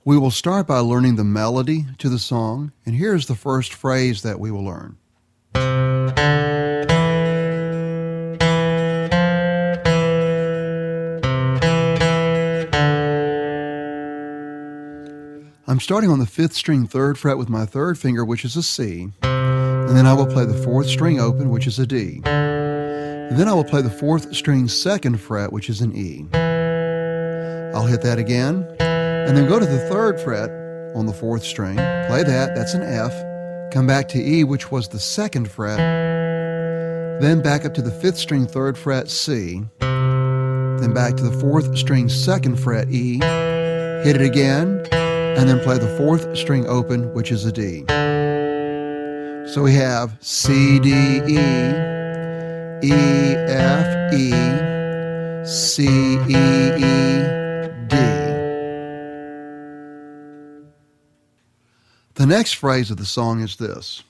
We will start by learning the melody to the song, and here's the first phrase that we will learn. I'm starting on the 5th string 3rd fret with my 3rd finger, which is a C, and then I will play the 4th string open, which is a D. And then I will play the 4th string 2nd fret, which is an E. I'll hit that again, and then go to the 3rd fret on the 4th string, play that, that's an F, come back to E, which was the 2nd fret, then back up to the 5th string 3rd fret C, then back to the 4th string 2nd fret E, hit it again, and then play the 4th string open, which is a D. So we have C, D, E, E, F, E, C, E, E, D. The next phrase of the song is this.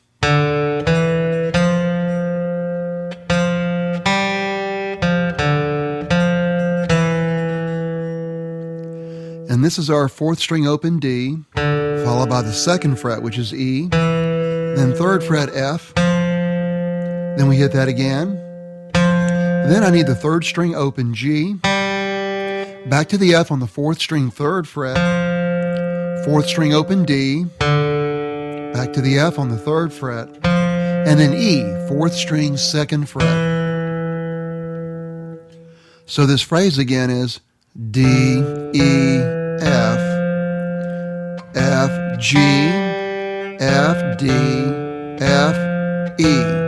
And this is our 4th string open D, followed by the 2nd fret, which is E, then 3rd fret F, then we hit that again. Then I need the 3rd string open G, back to the F on the 4th string 3rd fret, 4th string open D, back to the F on the 3rd fret, and then E, 4th string 2nd fret. So this phrase again is D, E, F, F, G, F, D, F, E.